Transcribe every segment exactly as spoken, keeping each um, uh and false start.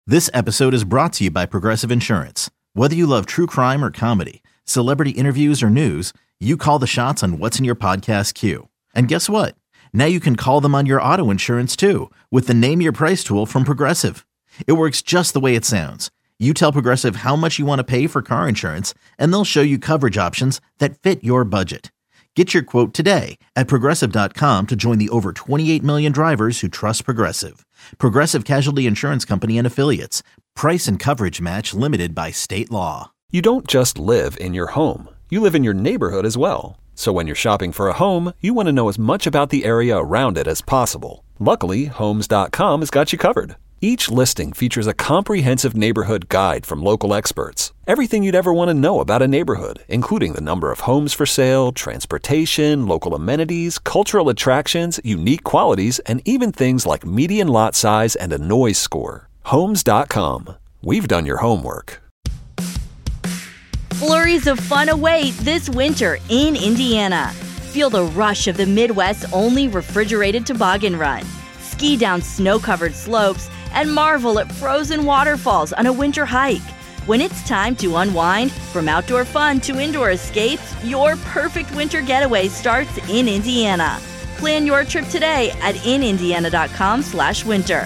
This episode is brought to you by Progressive Insurance. Whether you love true crime or comedy, celebrity interviews or news, you call the shots on what's in your podcast queue. And guess what? Now you can call them on your auto insurance too with the Name Your Price tool from Progressive. It works just the way it sounds. You tell Progressive how much you want to pay for car insurance, and they'll show you coverage options that fit your budget. Get your quote today at Progressive dot com to join the over twenty-eight million drivers who trust Progressive. Progressive Casualty Insurance Company and Affiliates. Price and coverage match limited by state law. You don't just live in your home. You live in your neighborhood as well. So when you're shopping for a home, you want to know as much about the area around it as possible. Luckily, Homes dot com has got you covered. Each listing features a comprehensive neighborhood guide from local experts. Everything you'd ever want to know about a neighborhood, including the number of homes for sale, transportation, local amenities, cultural attractions, unique qualities, and even things like median lot size and a noise score. Homes dot com. We've done your homework. Flurries of fun await this winter in Indiana. Feel the rush of the Midwest's only refrigerated toboggan run. Ski down snow-covered slopes and marvel at frozen waterfalls on a winter hike. When it's time to unwind, from outdoor fun to indoor escapes, your perfect winter getaway starts in Indiana. Plan your trip today at in indiana dot com slash winter.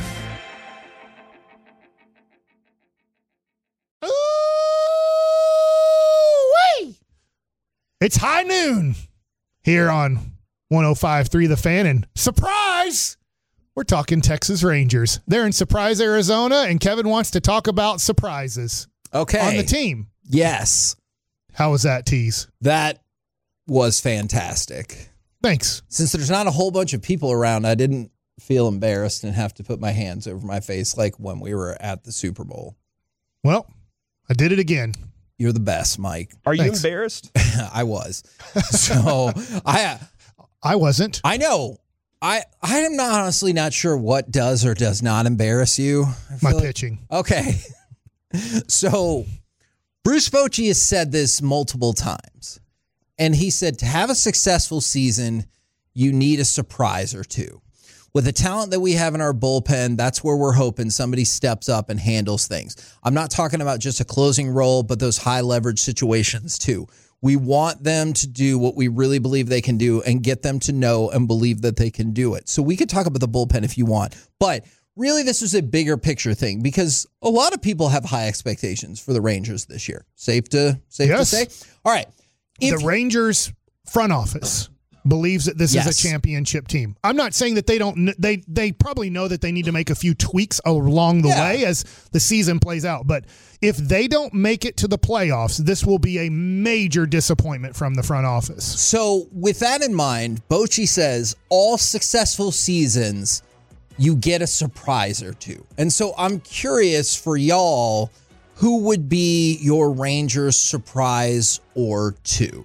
Ooh-wee! It's high noon here on one oh five point three The Fan, and surprise! We're talking Texas Rangers. They're in Surprise, Arizona, and Kevin wants to talk about surprises. Okay. On the team. Yes. How was that, Tease? That was fantastic. Thanks. Since there's not a whole bunch of people around, I didn't feel embarrassed and have to put my hands over my face like when we were at the Super Bowl. Well, I did it again. You're the best, Mike. Are Thanks. you embarrassed? I was. So I I wasn't. I know. I I am not honestly not sure what does or does not embarrass you. I My feel like- pitching. Okay. So Bruce Bochy has said this multiple times. And he said to have a successful season, you need a surprise or two. With the talent that we have in our bullpen, that's where we're hoping somebody steps up and handles things. I'm not talking about just a closing role, but those high leverage situations too. We want them to do what we really believe they can do and get them to know and believe that they can do it. So we could talk about the bullpen if you want, but really this is a bigger picture thing because a lot of people have high expectations for the Rangers this year. Safe to safe Yes. to say? All right. If The Rangers front office believes that this Yes. is a championship team. I'm not saying that they don't, kn- they they probably know that they need to make a few tweaks along the Yeah. way as the season plays out. But if they don't make it to the playoffs, this will be a major disappointment from the front office. So with that in mind, Bochy says all successful seasons, you get a surprise or two. And so I'm curious for y'all, who would be your Rangers surprise or two?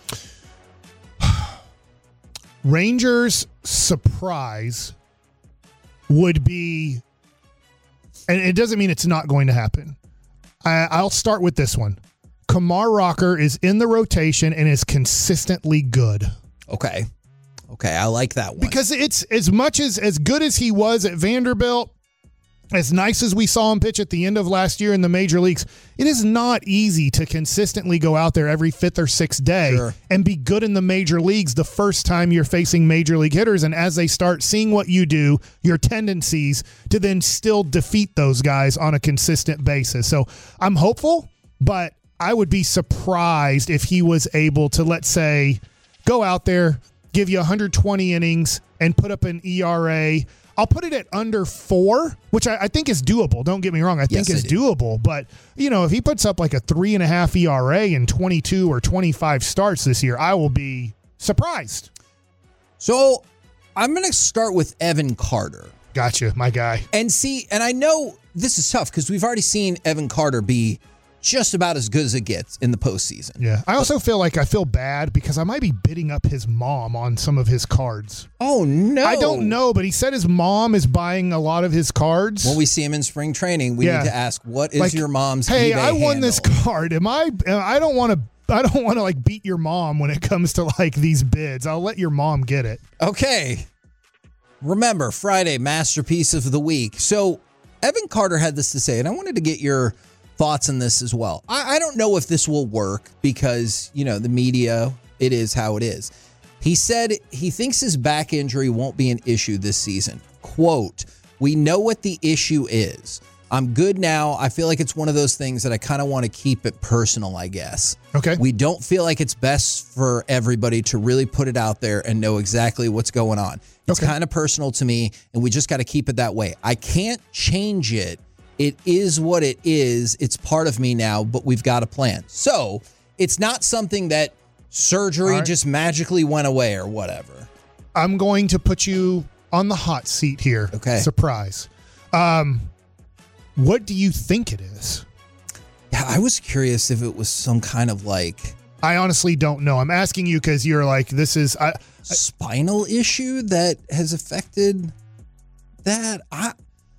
Rangers surprise would be, and it doesn't mean it's not going to happen. I, I'll start with this one. Kumar Rocker is in the rotation and is consistently good. Okay. Okay, I like that one. Because it's as much as as good as he was at Vanderbilt, as nice as we saw him pitch at the end of last year in the major leagues, it is not easy to consistently go out there every fifth or sixth day Sure. and be good in the major leagues the first time you're facing major league hitters. And as they start seeing what you do, your tendencies to then still defeat those guys on a consistent basis. So I'm hopeful, but I would be surprised if he was able to, let's say, go out there, give you one hundred twenty innings and put up an E R A. I'll put it at under four, which I, I think is doable. Don't get me wrong. I think Yes, I is do. doable. But, you know, if he puts up like a three and a half E R A and twenty-two or twenty-five starts this year, I will be surprised. So I'm going to start with Evan Carter. Gotcha, my guy. And see, and I know this is tough because we've already seen Evan Carter be just about as good as it gets in the postseason. Yeah. I also feel like I feel bad because I might be bidding up his mom on some of his cards. Oh, no. I don't know, but he said his mom is buying a lot of his cards. When we see him in spring training, we Yeah. need to ask, what is Like, your mom's Hey, eBay I won this handle? card. Am I I don't want to I don't want to like beat your mom when it comes to like these bids. I'll let your mom get it. Okay. Remember, Friday, Masterpiece of the Week. So Evan Carter had this to say, and I wanted to get your thoughts on this as well. I, I don't know if this will work because, you know, the media, it is how it is. He said he thinks his back injury won't be an issue this season. Quote, "We know what the issue is. I'm good now. I feel like it's one of those things that I kind of want to keep it personal, I guess. Okay. We don't feel like it's best for everybody to really put it out there and know exactly what's going on. It's Okay. kind of personal to me, and we just got to keep it that way. I can't change it. It is what it is. It's part of me now, but we've got a plan." So it's not something that surgery right. just magically went away or whatever. I'm going to put you on the hot seat here. Okay. Surprise. Um, what do you think it is? Yeah, I was curious if it was some kind of like I honestly don't know. I'm asking you because you're like, this is... I, spinal issue that has affected that. I,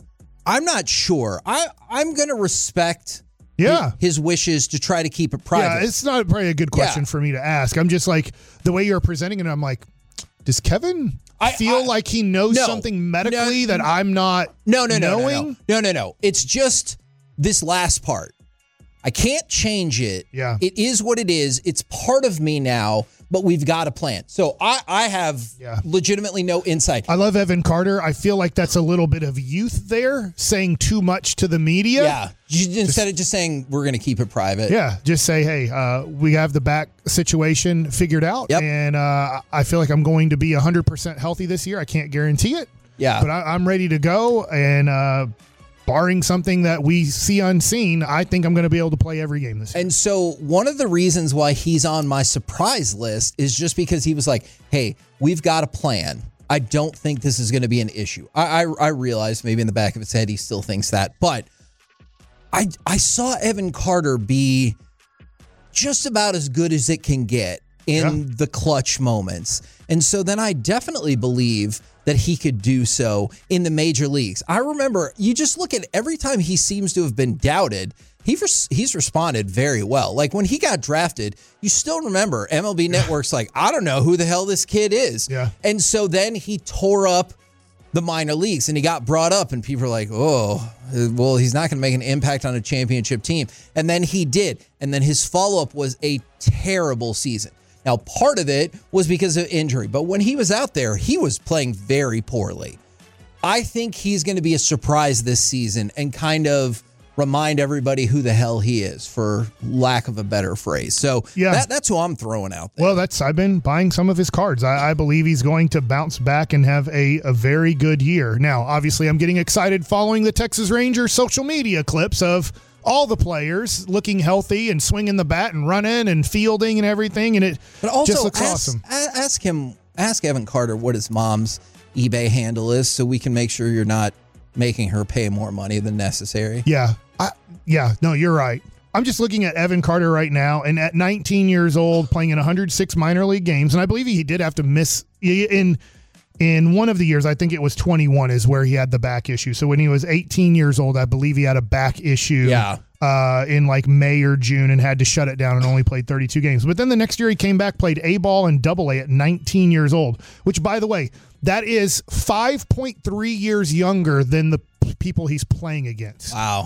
I'm not sure. I, I'm going to respect Yeah. his, his wishes to try to keep it private. Yeah, it's not probably a good question Yeah. for me to ask. I'm just like, the way you're presenting it, I'm like, does Kevin I- feel I- like he knows No. something medically No. that I'm not no, no, no, knowing? no, no, no, no, no. It's just this last part. I can't change it. Yeah. It is what it is. It's part of me now, but we've got a plan. So I, I have Yeah. legitimately no insight. I love Evan Carter. I feel like that's a little bit of youth there, saying too much to the media. Yeah. You- Instead of just saying we're going to keep it private. Yeah, just say, hey, uh, we have the back situation figured out, Yep. and uh, I feel like I'm going to be one hundred percent healthy this year. I can't guarantee it, Yeah. but I, I'm ready to go, and uh, barring something that we see unseen, I think I'm going to be able to play every game this year. And so one of the reasons why he's on my surprise list is just because he was like, hey, we've got a plan. I don't think this is going to be an issue. I, I I realize maybe in the back of his head he still thinks that, but I I saw Evan Carter be just about as good as it can get in Yeah. the clutch moments. And so then I definitely believe that he could do so in the major leagues. I remember, you just look at every time he seems to have been doubted, he res- he's responded very well. Like when he got drafted, you still remember M L B Network's like, I don't know who the hell this kid is. Yeah. And so then he tore up the minor leagues and he got brought up and people are like, oh, well, he's not going to make an impact on a championship team. And then he did. And then his follow-up was a terrible season. Now, part of it was because of injury, but when he was out there, he was playing very poorly. I think he's going to be a surprise this season and kind of remind everybody who the hell he is, for lack of a better phrase. So Yeah. that, that's who I'm throwing out there. Well, that's I've been buying some of his cards. I, I believe he's going to bounce back and have a, a very good year. Now, obviously, I'm getting excited following the Texas Rangers social media clips of all the players looking healthy and swinging the bat and running and fielding and everything, and it But also, just looks ask, awesome. a- ask him, ask Evan Carter what his mom's eBay handle is, so we can make sure you're not making her pay more money than necessary. Yeah, I, yeah, no, you're right. I'm just looking at Evan Carter right now, and at nineteen years old, playing in one hundred six minor league games, and I believe he did have to miss in in one of the years. I think it was twenty-one is where he had the back issue. So when he was eighteen years old, I believe he had a back issue. Yeah. Uh, in like May or June, and had to shut it down and only played thirty-two games. But then the next year he came back, played A ball and double A at nineteen years old, which, by the way, that is five point three years younger than the p- people he's playing against. Wow.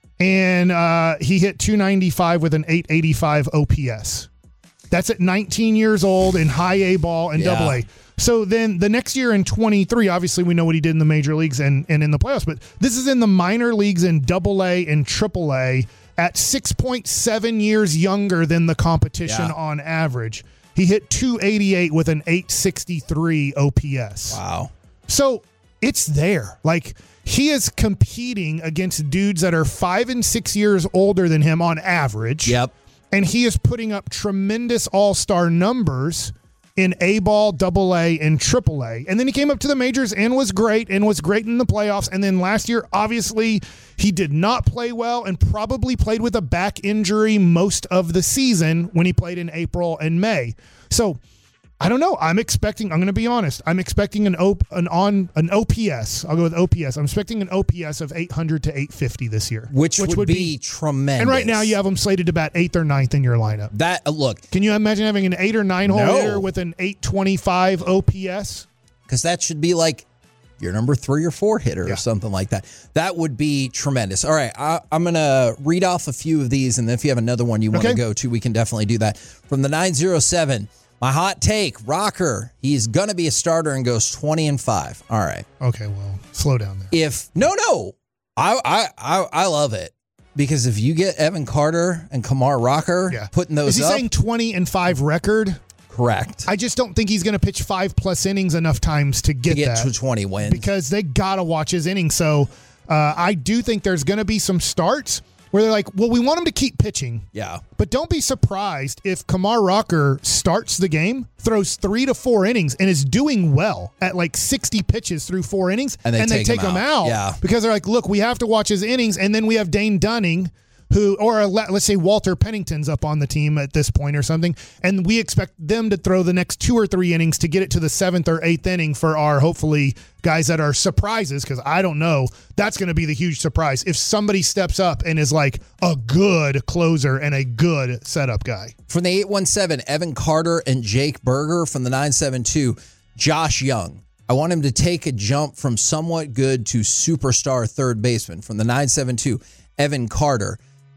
And uh, he hit two ninety-five with an eight eighty-five O P S. That's at nineteen years old in high A ball and Yeah. double A. So then the next year in twenty-three, obviously we know what he did in the major leagues and, and in the playoffs, but this is in the minor leagues in double A and triple A at six point seven years younger than the competition Yeah. on average. He hit two eighty-eight with an eight sixty-three O P S. Wow. So it's there. Like, he is competing against dudes that are five and six years older than him on average. Yep. And he is putting up tremendous all-star numbers in A ball, double A, and triple A. And then he came up to the majors and was great and was great in the playoffs. And then last year, obviously, he did not play well and probably played with a back injury most of the season when he played in April and May. So I don't know. I'm expecting, I'm going to be honest, I'm expecting an op, an on an O P S. I'll go with O P S. I'm expecting an O P S of eight hundred to eight fifty this year. Which, would, be, tremendous. And right now you have him slated to bat eighth or ninth in your lineup. that. Uh, look, Can you imagine having an eight or nine hole No. hitter with an eight twenty-five O P S? because that should be like your number three or four hitter Yeah. or something like that. That would be tremendous. All right, I, I'm going to read off a few of these, and then if you have another one you want to Okay. go to, we can definitely do that. From the nine oh seven, my hot take, Rocker, he's going to be a starter and goes twenty and five. All right. Okay, well, slow down there. If, no, no, I, I, I, I love it. Because if you get Evan Carter and Kumar Rocker Yeah. putting those Is he up, saying twenty and five record? correct. I just don't think he's going to pitch five plus innings enough times to get, to get that to twenty wins. because they got to watch his innings. So uh, I do think there's going to be some starts where they're like, well, we want him to keep pitching. Yeah. But don't be surprised if Kumar Rocker starts the game, throws three to four innings, and is doing well at like sixty pitches through four innings, And they take take him him out. out, Yeah. because they're like, look, we have to watch his innings, and then we have Dane Dunning, who, or let's say Walter Pennington's up on the team at this point or something, and we expect them to throw the next two or three innings to get it to the seventh or eighth inning for our, hopefully, guys that are surprises, because I don't know. That's going to be the huge surprise. If somebody steps up and is like a good closer and a good setup guy. From the eight one seven, Evan Carter and Jake Berger. From the nine seven two, Josh Young. I want him to take a jump from somewhat good to superstar third baseman. From the nine seven two, Evan Carter.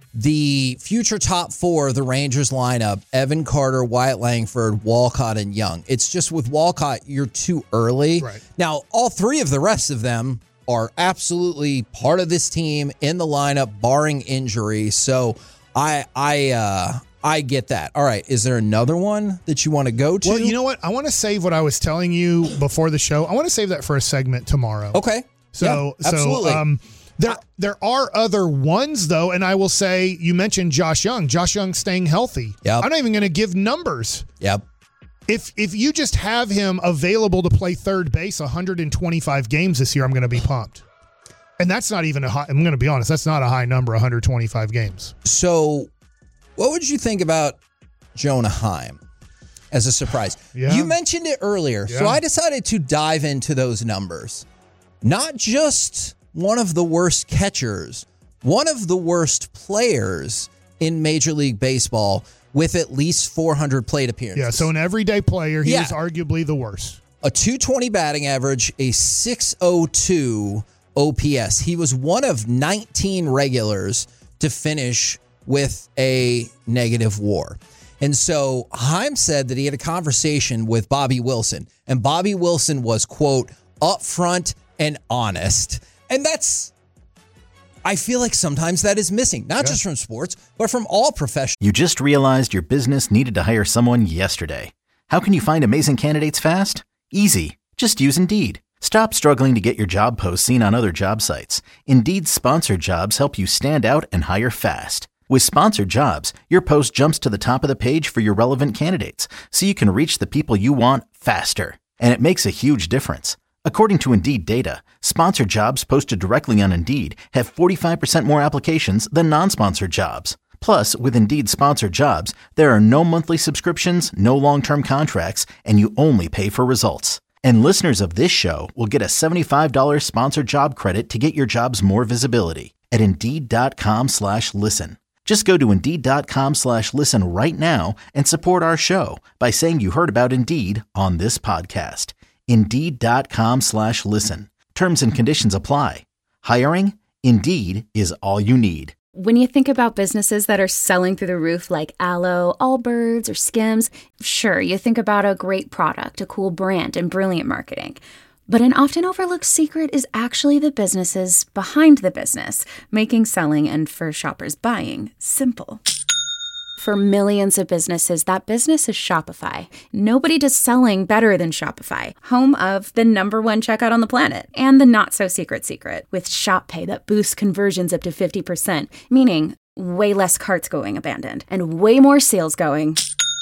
The future top four of the Rangers lineup, Evan Carter, Wyatt Langford, Walcott, and Young. It's just with Walcott, you're too early. Right. Now, all three of the rest of them are absolutely part of this team in the lineup, barring injury. So I I uh, I get that. All right. Is there another one that you want to go to? Well, you know what? I want to save what I was telling you before the show. I want to save that for a segment tomorrow. Okay. So, Yeah, absolutely. so um, there there are other ones though, and I will say you mentioned Josh Young. Josh Young staying healthy. Yep. I'm not even going to give numbers. Yep. If if you just have him available to play third base one hundred twenty-five games this year, I'm going to be pumped. And that's not even a high. I'm going to be honest. That's not a high number. one hundred twenty-five games. So, what would you think about Jonah Heim as a surprise? Yeah. You mentioned it earlier, so Yeah. I decided to dive into those numbers. Not just one of the worst catchers, one of the worst players in Major League Baseball with at least four hundred plate appearances. Yeah. So an everyday player, he Yeah. was arguably the worst. A two twenty batting average, a six oh two O P S. He was one of nineteen regulars to finish with a negative WAR. And so Heim said that he had a conversation with Bobby Wilson, and Bobby Wilson was, quote, upfront and honest. And that's, I feel like sometimes that is missing, not Yeah. just from sports, but from all professions. You just realized your business needed to hire someone yesterday. How can you find amazing candidates fast? Easy. Just use Indeed. Stop struggling to get your job posts seen on other job sites. Indeed's sponsored jobs help you stand out and hire fast. With sponsored jobs, your post jumps to the top of the page for your relevant candidates, so you can reach the people you want faster. And it makes a huge difference. According to Indeed data, sponsored jobs posted directly on Indeed have forty-five percent more applications than non-sponsored jobs. Plus, with Indeed sponsored jobs, there are no monthly subscriptions, no long-term contracts, and you only pay for results. And listeners of this show will get a seventy-five dollars sponsored job credit to get your jobs more visibility at Indeed.com slash listen. Just go to Indeed.com slash listen right now and support our show by saying you heard about Indeed on this podcast. Indeed.com slash listen. Terms and conditions apply. Hiring? Indeed is all you need. When you think about businesses that are selling through the roof like Aloe, Allbirds, or Skims, sure, you think about a great product, a cool brand, and brilliant marketing. But an often overlooked secret is actually the businesses behind the business, making selling and, for shoppers, buying simple. For millions of businesses, that business is Shopify. Nobody does selling better than Shopify, home of the number one checkout on the planet and the not-so-secret secret with Shop Pay that boosts conversions up to fifty percent, meaning way less carts going abandoned and way more sales going.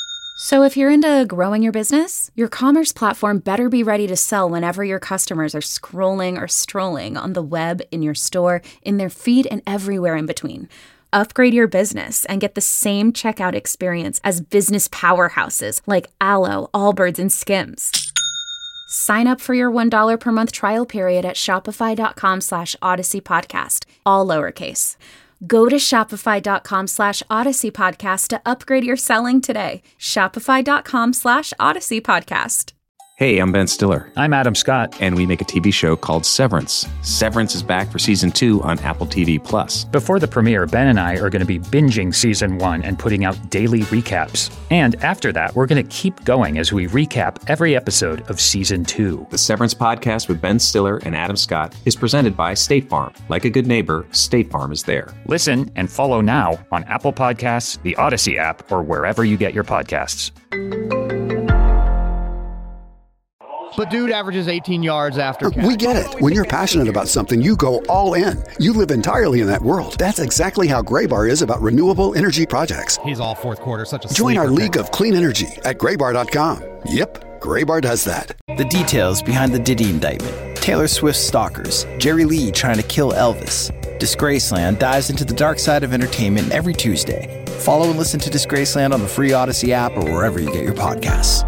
So if you're into growing your business, your commerce platform better be ready to sell whenever your customers are scrolling or strolling on the web, in your store, in their feed, and everywhere in between. Upgrade your business and get the same checkout experience as business powerhouses like Aloe, Allbirds, and Skims. Sign up for your one dollar per month trial period at shopify.com slash Odyssey Podcast, all lowercase. Go to shopify.com slash Odyssey Podcast to upgrade your selling today. Shopify.com slash Odyssey Podcast. Hey, I'm Ben Stiller. I'm Adam Scott. And we make a T V show called Severance. Severance is back for season two on Apple T V Plus. Before the premiere, Ben and I are going to be binging season one and putting out daily recaps. And after that, we're going to keep going as we recap every episode of season two. The Severance podcast with Ben Stiller and Adam Scott is presented by State Farm. Like a good neighbor, State Farm is there. Listen and follow now on Apple Podcasts, the Odyssey app, or wherever you get your podcasts. But dude averages eighteen yards after catch. We get it. When you're passionate about something, you go all in. You live entirely in that world. That's exactly how Graybar is about renewable energy projects. He's all fourth quarter, such a Join our pick. league of clean energy at graybar dot com. Yep, Graybar does that. The details behind the Diddy indictment. Taylor Swift's stalkers. Jerry Lee trying to kill Elvis. Disgraceland dives into the dark side of entertainment every Tuesday. Follow and listen to Disgraceland on the free Odyssey app or wherever you get your podcasts.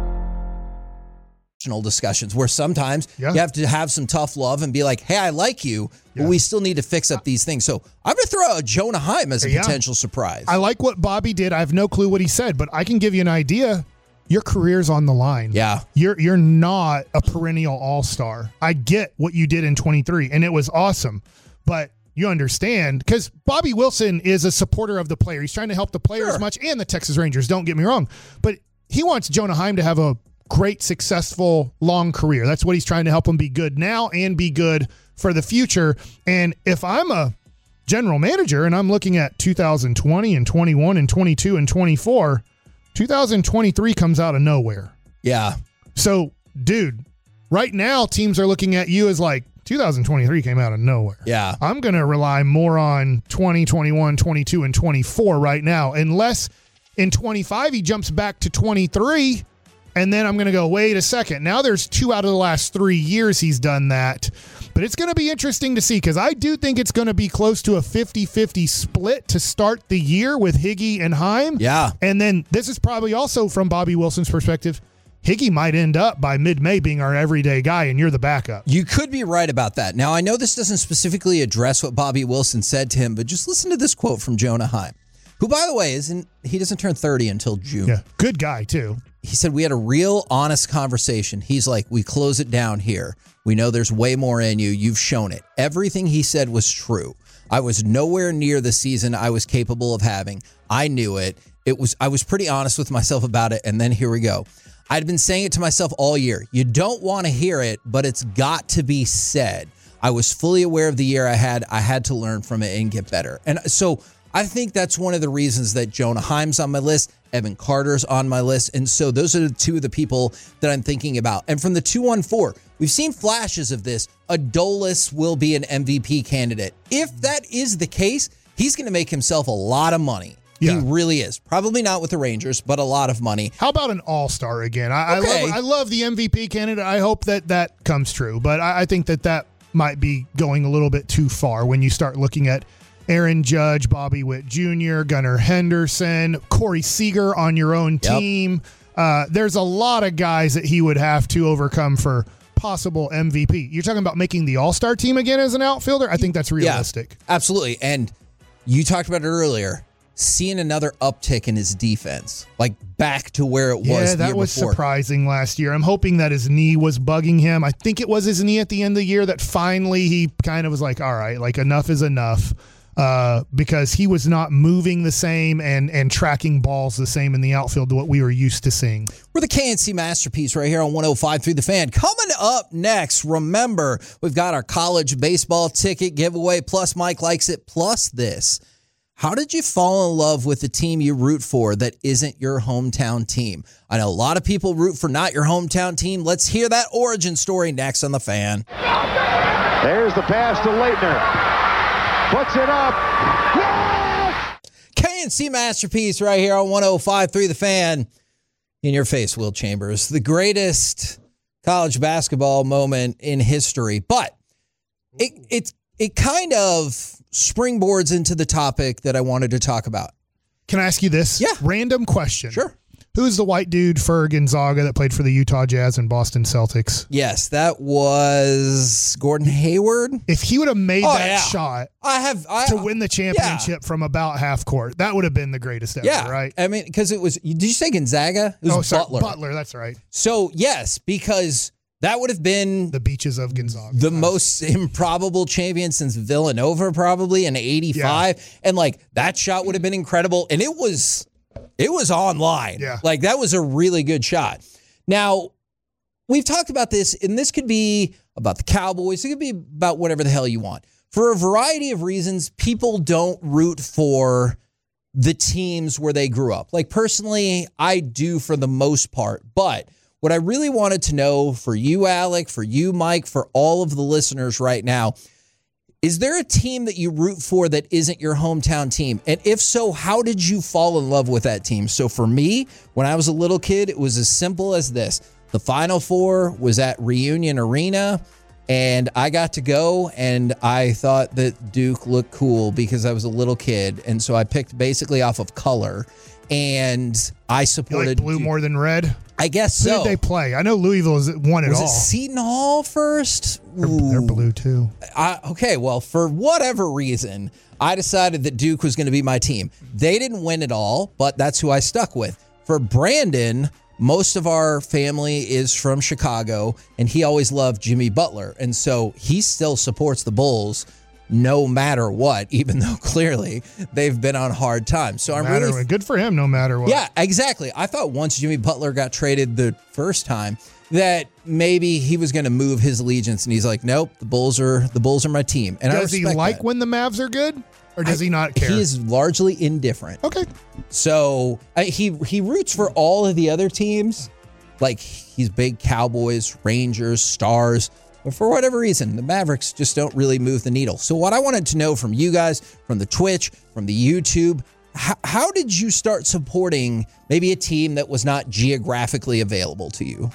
Discussions where sometimes yeah. you have to have some tough love and be like, hey, I like you, but yeah. we still need to fix up these things. So I'm going to throw out Jonah Heim as a yeah. potential surprise. I like what Bobby did. I have no clue what he said, but I can give you an idea. Your career's on the line. Yeah. You're you're not a perennial all-star. I get what you did in twenty-three, and it was awesome. But you understand, because Bobby Wilson is a supporter of the player. He's trying to help the player sure. as much, and the Texas Rangers, don't get me wrong. But he wants Jonah Heim to have a great, successful, long career. That's what he's trying to help him be good now and be good for the future. And if I'm a general manager and I'm looking at two thousand twenty and twenty-one and twenty-two and twenty-four, two thousand twenty-three comes out of nowhere. Yeah. So, dude, right now teams are looking at you as like, two thousand twenty-three came out of nowhere. Yeah. I'm going to rely more on twenty, twenty-one, twenty-two, and twenty-four right now, unless in twenty-five he jumps back to twenty-three. And then I'm going to go, wait a second. Now there's two out of the last three years he's done that. But it's going to be interesting to see, because I do think it's going to be close to a fifty-fifty split to start the year with Higgy and Heim. Yeah. And then this is probably also from Bobby Wilson's perspective. Higgy might end up by mid-May being our everyday guy, and you're the backup. You could be right about that. Now, I know this doesn't specifically address what Bobby Wilson said to him, but just listen to this quote from Jonah Heim, who, by the way, isn't he doesn't turn thirty until June. Yeah, good guy, too. He said, we had a real honest conversation. He's like, we close it down here. We know there's way more in you. You've shown it. Everything he said was true. I was nowhere near the season I was capable of having. I knew it. It was. I was pretty honest with myself about it. And then here we go. I'd been saying it to myself all year. You don't want to hear it, but it's got to be said. I was fully aware of the year I had. I had to learn from it and get better. And so I think that's one of the reasons that Jonah Heim's on my list. Evan Carter's on my list. And so those are the two of the people that I'm thinking about. And from the two one four, we've seen flashes of this. Adolis will be an M V P candidate. If that is the case, he's going to make himself a lot of money. Yeah. He really is. Probably not with the Rangers, but a lot of money. How about an all-star again? I, okay. I, love, I love the M V P candidate. I hope that that comes true. But I, I think that that might be going a little bit too far when you start looking at Aaron Judge, Bobby Witt Junior, Gunnar Henderson, Corey Seager on your own team. Yep. Uh, there's a lot of guys that he would have to overcome for possible M V P. You're talking about making the all-star team again as an outfielder? I think that's realistic. Yeah, absolutely. And you talked about it earlier, seeing another uptick in his defense, like back to where it was yeah, the that year was before. Surprising last year. I'm hoping that his knee was bugging him. I think it was his knee at the end of the year that finally he kind of was like, all right, like enough is enough. Uh, because he was not moving the same and and tracking balls the same in the outfield to what we were used to seeing. We're the K N C Masterpiece right here on one oh five point three The Fan. Coming up next, remember, we've got our college baseball ticket giveaway, plus Mike Likes It, plus this. How did you fall in love with the team you root for that isn't your hometown team? I know a lot of people root for not your hometown team. Let's hear that origin story next on The Fan. There's the pass to Leitner. Puts it up. Yes! K N C Masterpiece right here on one oh five point three The Fan. In your face, Will Chambers. The greatest college basketball moment in history. But it it, it kind of springboards into the topic that I wanted to talk about. Can I ask you this? Yeah. Random question. Sure. Who's the white dude for Gonzaga that played for the Utah Jazz and Boston Celtics? Yes, that was Gordon Hayward. If he would have made Oh, that yeah. shot I have I, to win the championship from about half court, that would have been the greatest ever, Yeah, right? I mean, because it was. Did you say Gonzaga? It was oh, sorry, Butler. Butler, that's right. So yes, because that would have been the beaches of Gonzaga, the most improbable champion since Villanova, probably in eighty-five, yeah. And like that shot would have been incredible, and it was. It was online. Yeah. Like, that was a really good shot. Now, we've talked about this, and this could be about the Cowboys. It could be about whatever the hell you want. For a variety of reasons, people don't root for the teams where they grew up. Like, personally, I do for the most part. But what I really wanted to know for you, Alec, for you, Mike, for all of the listeners right now, is there a team that you root for that isn't your hometown team? And if so, how did you fall in love with that team? So for me, when I was a little kid, it was as simple as this. The Final Four was at Reunion Arena, and I got to go, and I thought that Duke looked cool because I was a little kid. And so I picked basically off of color, and I supported you like blue Duke. More than red? I guess Who so. did they play? I know Louisville has won it was all. Was it Seton Hall first? They're, they're blue too. I, okay, well, for whatever reason, I decided that Duke was going to be my team. They didn't win it all, but that's who I stuck with. For Brandon, most of our family is from Chicago, and he always loved Jimmy Butler. And so he still supports the Bulls no matter what, even though clearly they've been on hard times. So no I'm matter, really good for him no matter what. Yeah, exactly. I thought once Jimmy Butler got traded the first time that maybe he was going to move his allegiance, and he's like, nope, the Bulls are the Bulls are my team. And does I he like that. when the Mavs are good, or does I, he not care? He is largely indifferent. Okay. So I, he he roots for all of the other teams. Like, he's big Cowboys, Rangers, Stars. But for whatever reason, the Mavericks just don't really move the needle. So what I wanted to know from you guys, from the Twitch, from the YouTube, how, how did you start supporting maybe a team that was not geographically available to you?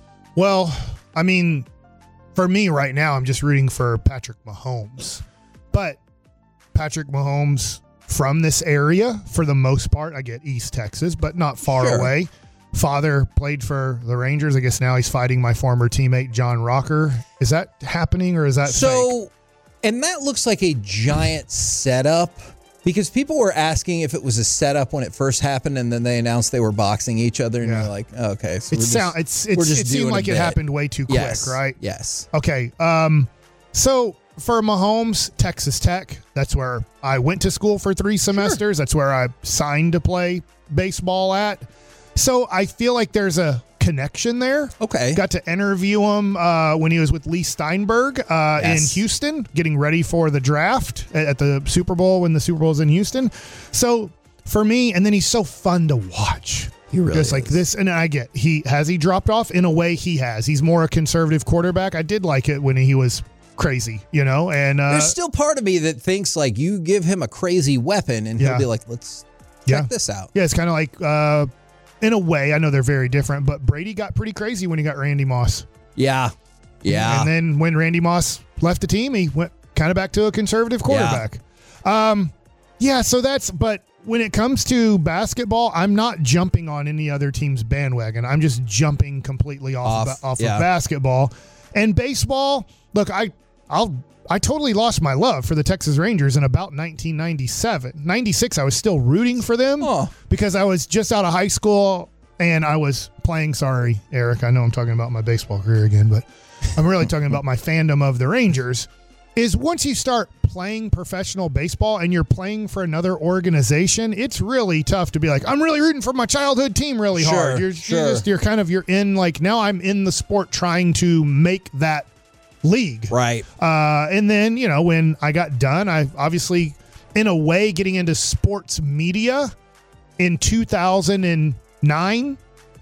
Well, I mean, for me right now, I'm just rooting for Patrick Mahomes. But Patrick Mahomes from this area, for the most part, I get East Texas, but not far Sure. away. Father played for the Rangers. I guess now he's fighting my former teammate, John Rocker. Is that happening, or is that So, fake? And that looks like a giant setup, because people were asking if it was a setup when it first happened, and then they announced they were boxing each other, and Yeah. you're like, oh, okay. So It we're sound just, it's we're it's just it seemed doing a like it bit. happened way too quick, Yes. right? Yes. Okay. Um, so for Mahomes, Texas Tech, that's where I went to school for three semesters. Sure. That's where I signed to play baseball at. So I feel like there's a connection there. Okay. Got to interview him uh, when he was with Lee Steinberg uh, Yes. in Houston, getting ready for the draft at, at the Super Bowl when the Super Bowl was in Houston. So for me, and then he's so fun to watch. He really Just like is. this, and I get, he has he dropped off? In a way, he has. He's more a conservative quarterback. I did like it when he was crazy, you know, and uh, There's still part of me that thinks like you give him a crazy weapon and Yeah. he'll be like, let's check Yeah. this out. yeah, it's kind of like, uh, in a way, I know they're very different, but Brady got pretty crazy when he got Randy Moss. Yeah. Yeah. And then when Randy Moss left the team, he went kind of back to a conservative quarterback. Um, yeah, so that's, but when it comes to basketball, I'm not jumping on any other team's bandwagon. I'm just jumping completely off, Off, of, off yeah. of basketball. And baseball, look, I, I'll, I totally lost my love for the Texas Rangers in about nineteen ninety-seven. ninety-six, I was still rooting for them Oh. because I was just out of high school and I was playing, sorry, Eric, I know I'm talking about my baseball career again, but I'm really talking about my fandom of the Rangers, is once you start playing professional baseball and you're playing for another organization, it's really tough to be like, I'm really rooting for my childhood team really Sure, hard. You're, sure. you're just, you're kind of, you're in like, now I'm in the sport trying to make that league. Right. Uh, and then, you know, when I got done, I obviously, in a way, getting into sports media in two thousand nine.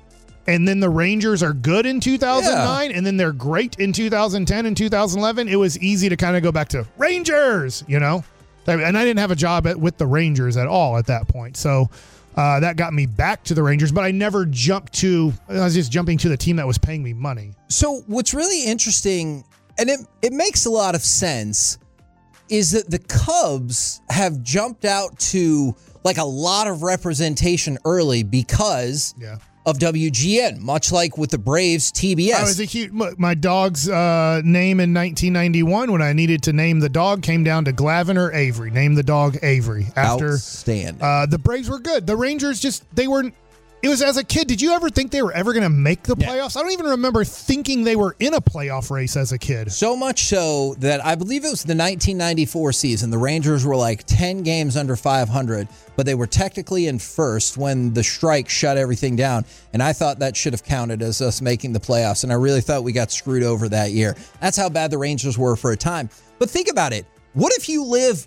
And then the Rangers are good in two thousand nine. Yeah. And then they're great in two thousand ten and two thousand eleven. It was easy to kind of go back to Rangers, you know. And I didn't have a job at, with the Rangers at all at that point. So uh, that got me back to the Rangers. But I never jumped to, I was just jumping to the team that was paying me money. So what's really interesting, and it, it makes a lot of sense, is that the Cubs have jumped out to like a lot of representation early because Yeah. of W G N, much like with the Braves T B S. I was a huge, my dog's uh, name in nineteen ninety-one when I needed to name the dog came down to Glavin or Avery. Name the dog Avery. After Outstanding. Uh, the Braves were good. The Rangers just, they weren't. It was as a kid, did you ever think they were ever going to make the playoffs? I don't even remember thinking they were in a playoff race as a kid. So much so that I believe it was the nineteen ninety-four season. The Rangers were like ten games under five hundred, but they were technically in first when the strike shut everything down. And I thought that should have counted as us making the playoffs. And I really thought we got screwed over that year. That's how bad the Rangers were for a time. But think about it. What if you live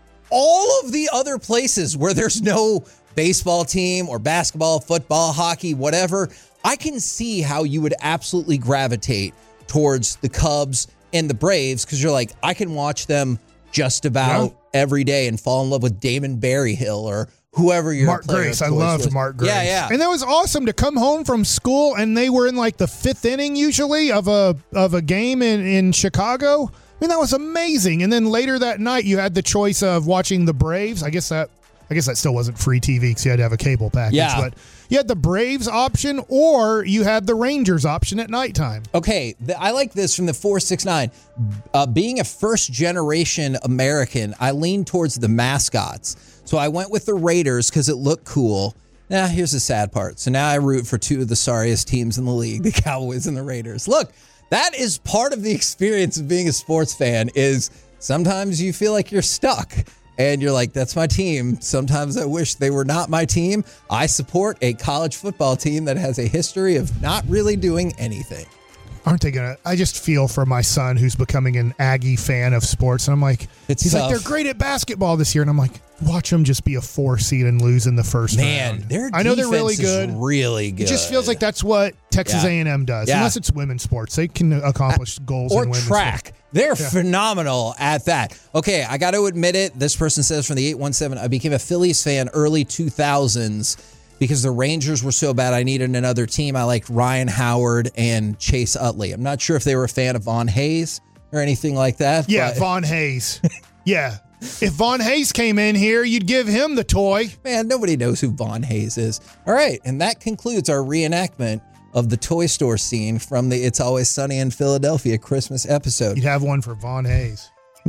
all of the other places where there's no baseball team or basketball, football, hockey, whatever? I can see how you would absolutely gravitate towards the Cubs and the Braves because you're like, I can watch them just about Yeah. every day and fall in love with Damon Berryhill or whoever your Mark player Grace. of I choice loved was. Mark Grace. Yeah, yeah. And that was awesome to come home from school and they were in like the fifth inning usually of a of a game in, in Chicago. I mean, that was amazing. And then later that night you had the choice of watching the Braves. I guess that I guess that still wasn't free T V because you had to have a cable package. Yeah. But you had the Braves option or you had the Rangers option at nighttime. Okay, th- I like this from the four six nine. Uh, being a first-generation American, I leaned towards the mascots. So I went with the Raiders because it looked cool. Now, here's the sad part. So now I root for two of the sorriest teams in the league, the Cowboys and the Raiders. Look, that is part of the experience of being a sports fan is sometimes you feel like you're stuck. And you're like, that's my team. Sometimes I wish they were not my team. I support a college football team that has a history of not really doing anything. Aren't they gonna? I just feel for my son who's becoming an Aggie fan of sports, and I'm like, It's he's tough. like, they're great at basketball this year, and I'm like, watch them just be a four seed and lose in the first Man, round. their I know they're really defense is good. really It good. just feels like that's what Texas Yeah. A and M does, Yeah. unless it's women's sports. They can accomplish goals or in women's track. sports. They're Yeah. phenomenal at that. Okay, I got to admit it. This person says from the eight one seven, I became a Phillies fan early two thousands because the Rangers were so bad I needed another team. I liked Ryan Howard and Chase Utley. I'm not sure if they were a fan of Von Hayes or anything like that. Yeah, but- Von Hayes. Yeah. If Von Hayes came in here, you'd give him the toy. Man, nobody knows who Von Hayes is. All right, and that concludes our reenactment of the toy store scene from the It's Always Sunny in Philadelphia Christmas episode. You'd have one for Von Hayes.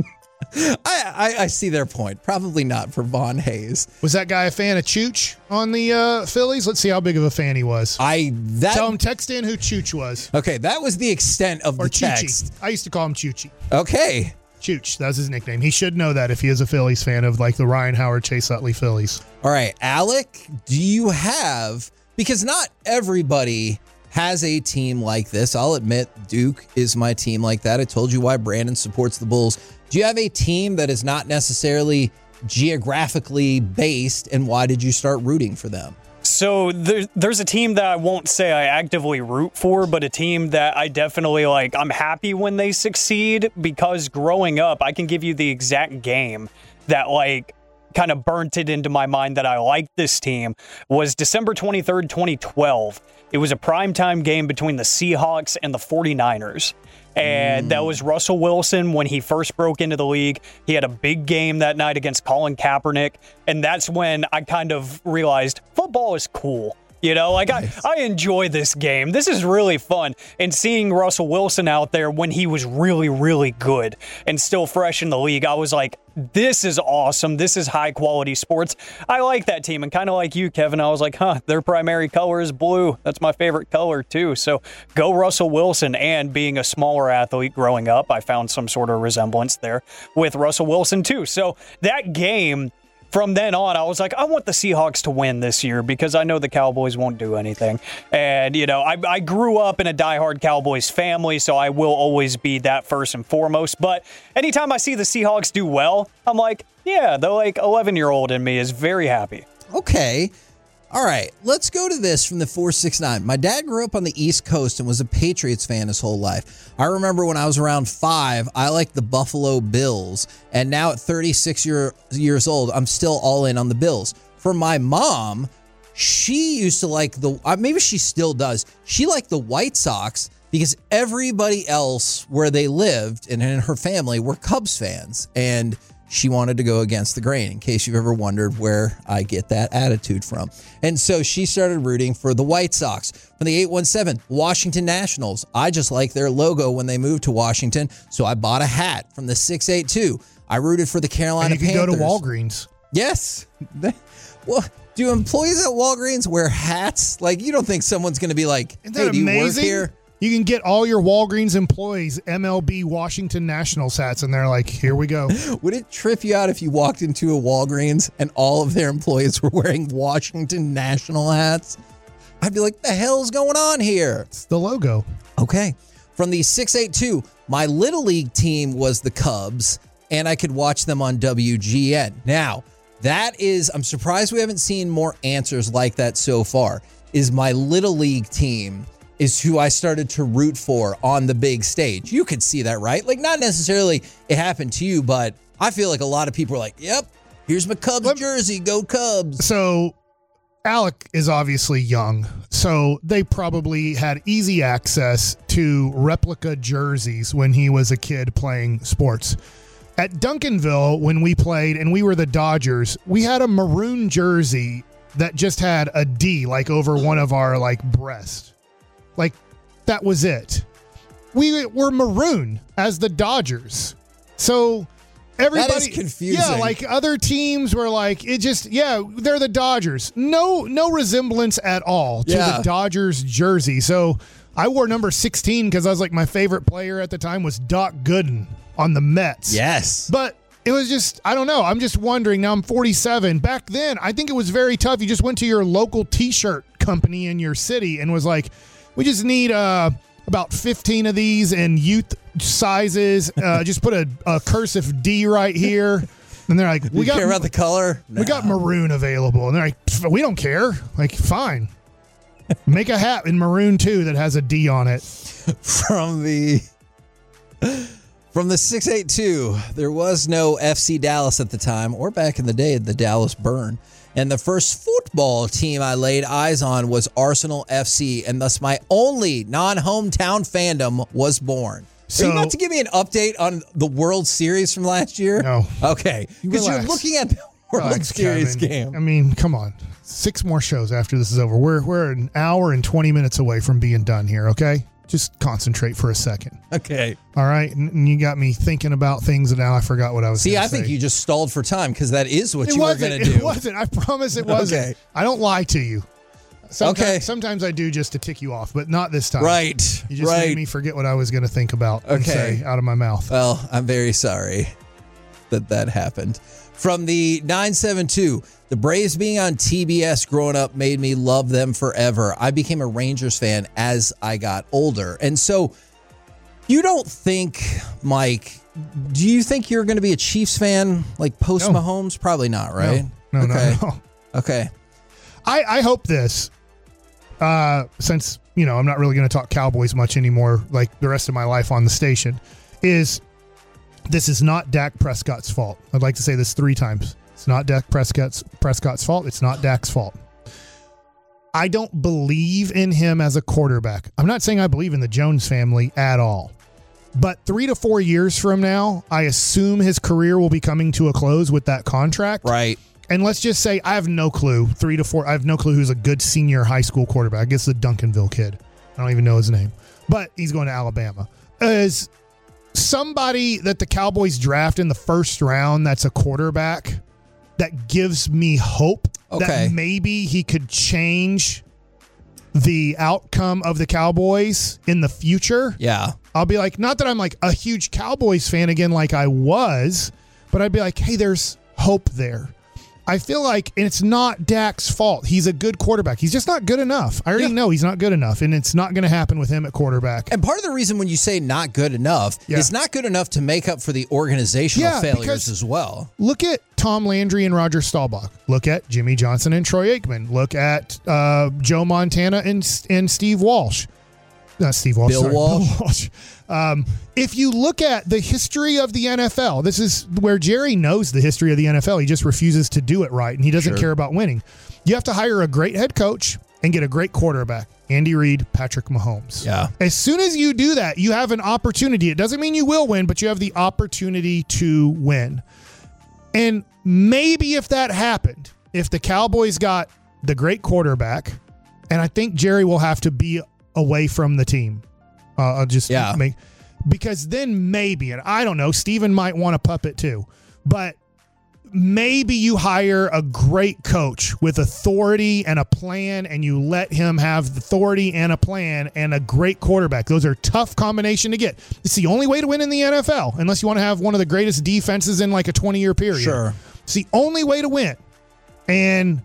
I, I, I see their point. Probably not for Von Hayes. Was that guy a fan of Chooch on the uh, Phillies? Let's see how big of a fan he was. I that Tell him, text in who Chooch was. Okay, that was the extent of Or the text. Choochie. I used to call him Choochie. Okay. Chooch, that was his nickname. He should know that if he is a Phillies fan of like the Ryan Howard, Chase Utley Phillies. All right, Alec, do you have, because not everybody has a team like this. I'll admit Duke is my team like that. I told you why Brandon supports the Bulls. Do you have a team that is not necessarily geographically based, and why did you start rooting for them? So there, there's a team that I won't say I actively root for, but a team that I definitely like. I'm happy when they succeed because growing up, I can give you the exact game that like kind of burnt it into my mind that I liked this team was December twenty-third, twenty twelve. It was a primetime game between the Seahawks and the forty-niners. And that was Russell Wilson when he first broke into the league. He had a big game that night against Colin Kaepernick. And that's when I kind of realized football is cool. You know, like nice. I, I enjoy this game. This is really fun. And seeing Russell Wilson out there when he was really, really good and still fresh in the league, I was like, this is awesome. This is high quality sports. I like that team. And kind of like you, Kevin, I was like, huh, their primary color is blue. That's my favorite color too. So go Russell Wilson. And being a smaller athlete growing up, I found some sort of resemblance there with Russell Wilson too. So that game, from then on, I was like, I want the Seahawks to win this year because I know the Cowboys won't do anything. And, you know, I, I grew up in a diehard Cowboys family, so I will always be that first and foremost. But anytime I see the Seahawks do well, I'm like, yeah, the like eleven-year-old in me is very happy. Okay. All right, let's go to this from the four six nine. My dad grew up on the East Coast and was a Patriots fan his whole life. I remember when I was around five, I liked the Buffalo Bills. And now at thirty-six year, years old, I'm still all in on the Bills. For my mom, she used to like the, uh, maybe she still does, she liked the White Sox because everybody else where they lived and in her family were Cubs fans. And she wanted to go against the grain, in case you've ever wondered where I get that attitude from. And so she started rooting for the White Sox. From the eight one seven, Washington Nationals. I just like their logo when they moved to Washington, so I bought a hat. From the six eight two, I rooted for the Carolina and you Panthers. You can go to Walgreens. Yes. Well, do employees at Walgreens wear hats? Like, you don't think someone's going to be like, Isn't hey, that do you work amazing? here? You can get all your Walgreens employees M L B Washington Nationals hats, and they're like, here we go. Would it trip you out if you walked into a Walgreens and all of their employees were wearing Washington National hats? I'd be like, the hell's going on here? It's the logo. Okay. From the six eight two, my Little League team was the Cubs, and I could watch them on W G N. Now, that is, I'm surprised we haven't seen more answers like that so far, is my Little League team is who I started to root for on the big stage. You could see that, right? Like, not necessarily it happened to you, but I feel like a lot of people are like, yep, here's my Cubs Let, jersey, go Cubs. So Alec is obviously young, so they probably had easy access to replica jerseys when he was a kid playing sports. At Duncanville, when we played and we were the Dodgers, we had a maroon jersey that just had a D like over one of our like breasts. Like, that was it. We were maroon as the Dodgers. So everybody, that is confusing. Yeah, like other teams were like, it just, yeah, they're the Dodgers. No, no resemblance at all to Yeah. the Dodgers jersey. So I wore number sixteen because I was like, my favorite player at the time was Doc Gooden on the Mets. Yes. But it was just, I don't know. I'm just wondering. Now I'm forty-seven. Back then, I think it was very tough. You just went to your local T-shirt company in your city and was like, we just need uh, about fifteen of these in youth sizes. Uh, just put a, a cursive D right here. And they're like, we you got care about the color? We no. got maroon available. And they're like, we don't care. Like, fine. Make a hat in maroon too that has a D on it. From the from the six eight two, there was no F C Dallas at the time, or back in the day, the Dallas Burn. And the first football team I laid eyes on was Arsenal F C, and thus my only non-hometown fandom was born. So, Are you about to give me an update on the World Series from last year? No. Okay. Because you're looking at the World Relax, Series Kevin. game. I mean, come on. Six more shows after this is over. We're we're an hour and twenty minutes away from being done here, okay? Just concentrate for a second. Okay. All right. And you got me thinking about things, and now I forgot what I was See, I say. think you just stalled for time because that is what it you were going to do. It wasn't. I promise it wasn't. Okay. I don't lie to you. Sometimes, okay. Sometimes I do just to tick you off, but not this time. Right. You just right. made me forget what I was going to think about and okay. say out of my mouth. Well, I'm very sorry that that happened. From the nine seven two, the Braves being on T B S growing up made me love them forever. I became a Rangers fan as I got older. And so you don't think, Mike, do you think you're going to be a Chiefs fan like post no. Mahomes? Probably not, right? No, no, okay. no, no. Okay. I, I hope this, uh, since, you know, I'm not really going to talk Cowboys much anymore, like the rest of my life on the station, is this is not Dak Prescott's fault. I'd like to say this three times. It's not Dak Prescott's, Prescott's fault. It's not Dak's fault. I don't believe in him as a quarterback. I'm not saying I believe in the Jones family at all. But three to four years from now, I assume his career will be coming to a close with that contract. Right. And let's just say I have no clue. Three to four. I have no clue who's a good senior high school quarterback. I guess the Duncanville kid. I don't even know his name. But he's going to Alabama. As somebody that the Cowboys draft in the first round that's a quarterback, that gives me hope okay. that maybe he could change the outcome of the Cowboys in the future. Yeah. I'll be like, not that I'm like a huge Cowboys fan again like I was, but I'd be like, hey, there's hope there. I feel like, and it's not Dak's fault. He's a good quarterback. He's just not good enough. I already yeah. know he's not good enough, and it's not going to happen with him at quarterback. And part of the reason when you say not good enough, yeah. it's not good enough to make up for the organizational yeah, failures as well. Look at Tom Landry and Roger Staubach. Look at Jimmy Johnson and Troy Aikman. Look at uh, Joe Montana and, and Steve Walsh. Not Steve Walsh. Bill sorry, Walsh. Bill Walsh. Um, if you look at the history of the N F L, this is where Jerry knows the history of the N F L. He just refuses to do it right, and he doesn't sure. care about winning. You have to hire a great head coach and get a great quarterback. Andy Reid, Patrick Mahomes. Yeah. As soon as you do that, you have an opportunity. It doesn't mean you will win, but you have the opportunity to win. And maybe if that happened, if the Cowboys got the great quarterback, and I think Jerry will have to be away from the team. Uh, I'll just yeah. make because then maybe, and I don't know, Steven might want a puppet too, but maybe you hire a great coach with authority and a plan, and you let him have the authority and a plan and a great quarterback. Those are tough combination to get. It's the only way to win in the N F L, unless you want to have one of the greatest defenses in like a twenty-year period. Sure. It's the only way to win. And